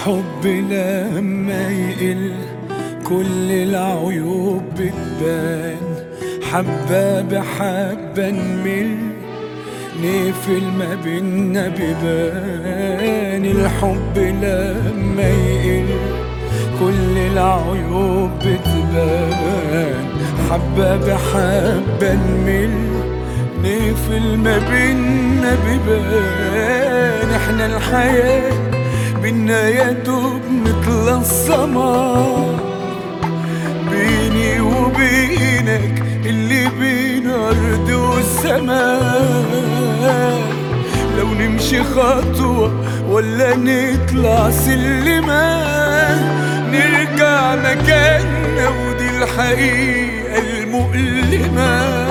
الحب لما يقل كل العيوب بتبان، حبة بحبة نمل نقفل ما بينا بيبان. الحب لما يقل كل العيوب بتبان، حبة بحبة نمل نقفل ما بينا بيبان. احنا الحياة بينا يا دوب مثل السماء، بيني وبينك اللي بين أرض والسماء. لو نمشي خطوة ولا نطلع سلمة نرجع مكاننا، ودي الحقيقة المؤلمة.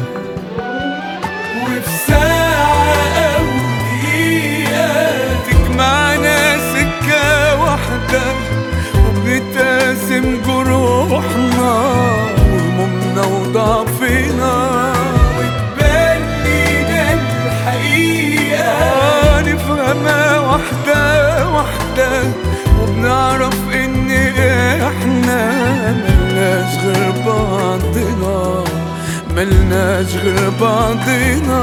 وفي ساعة أو دقيقة تجمعنا سكة واحدة، وبنتقاسم جروحنا وهمومنا وضعفنا، وتبان لينا الحقيقة نفهمها واحدة واحدة، وبنعرف إن إحنا ملناش غير بعضنا، ملناش غير بعضنا.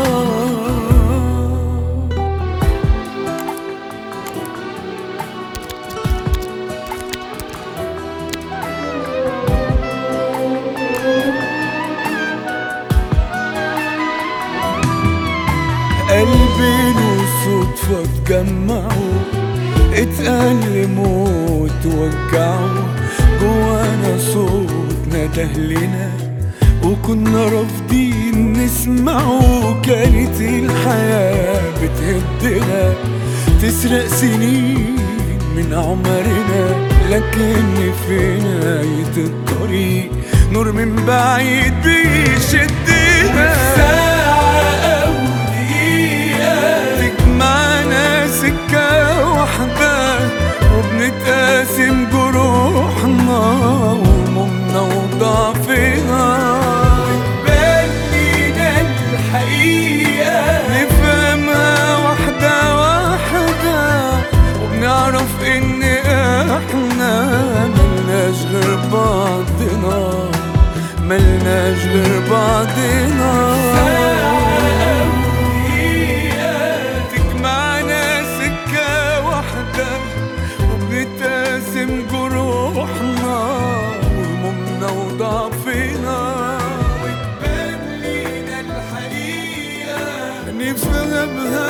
قلبين وصدفة اتجمعوا، اتألموا وتوجعوا، جوانا صوت ندهلنا وكنا رافضين نسمعه. كانت الحياة بتهدنا تسرق سنين من عمرنا، لكن في نهاية الطريق نور من بعيد بيشدنا. ساعة أو دقيقة تجمعنا سكة واحدة، وبنتقاسم جروحنا وهمومنا وضعفنا، وتبان لينا الحقيقة نفهمها واحدة واحدة، وبنعرف إن إحنا ملناش غير بعضنا، ملناش غير بعضنا. تجمعنا سكة واحدة، وبنتقاسم جروحنا وهمومنا وضعفنا، وتبان لينا الحقيقة نفهمها